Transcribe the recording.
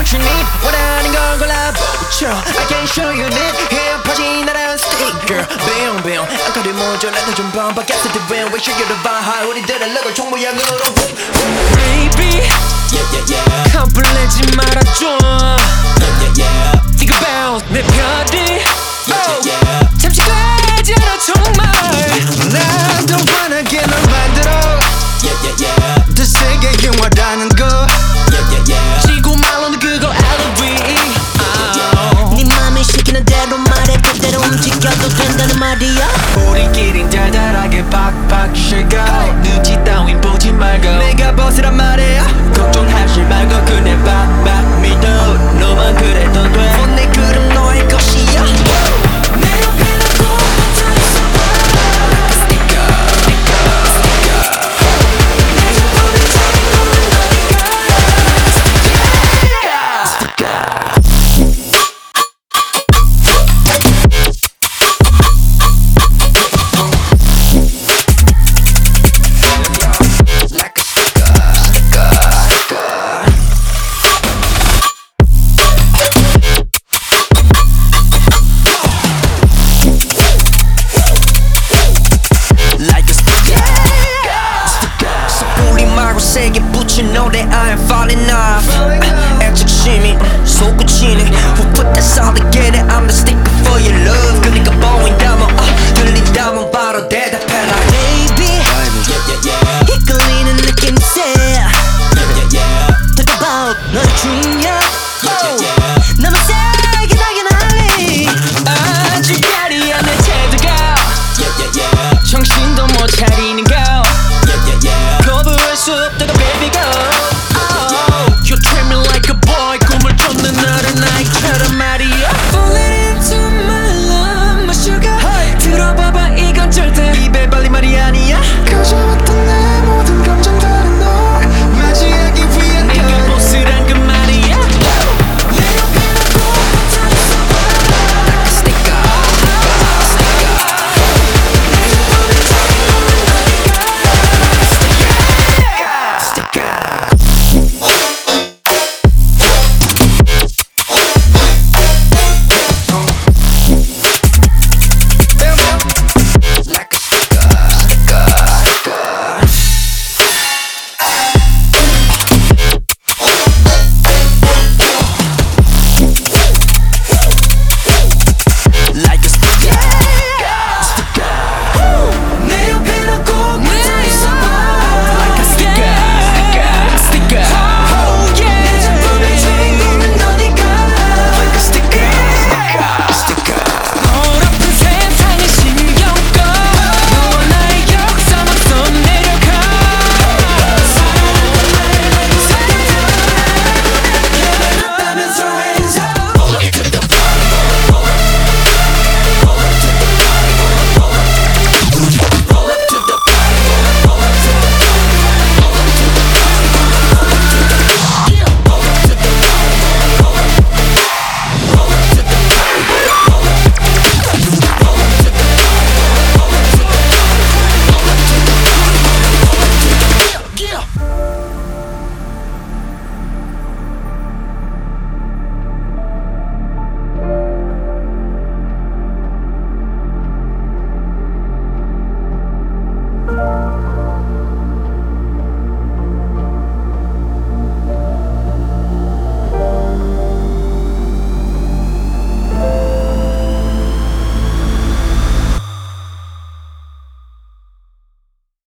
what you need 원하는 건 골라보죠 I can show you need 헤어 퍼진 나란 sticker Bam bam 안가를 모조 나도 좀 반박했을 때 when we should get the vibe 우리들의 럭을 총 모양으로 Baby Yeah yeah yeah 겁을 내지 말아줘 Yeah yeah yeah Think about 내 별이 Yeah yeah yeah 잠시 되지 않아 정말 난 더 환하게 널 만들어 Yeah yeah yeah 더 세게 영화라는 거 Yeah yeah yeah 지구 말로는 그걸 LOV 네 맘이 시키는 대로 말해 그대로 움직여도 된다는 말이야 우리끼린 달달하게 팍팍 쉐고 눈치 따윈 보지 말고 내가 벗으란 말이야 걱정하지 말고 그냥 팍팍 믿어 너만 그래도 돼내 그럼 너의 것이야 내 옆에 놓고 앉아있어봐 Sticker 내 전부를 잡은 너는 너니까 세게 붙인 노래 I am falling off 애착심이 솟구치네 Who put that solid get it I'm the sticker for your love 그니까 보인다면 들린다면 바로 대답해라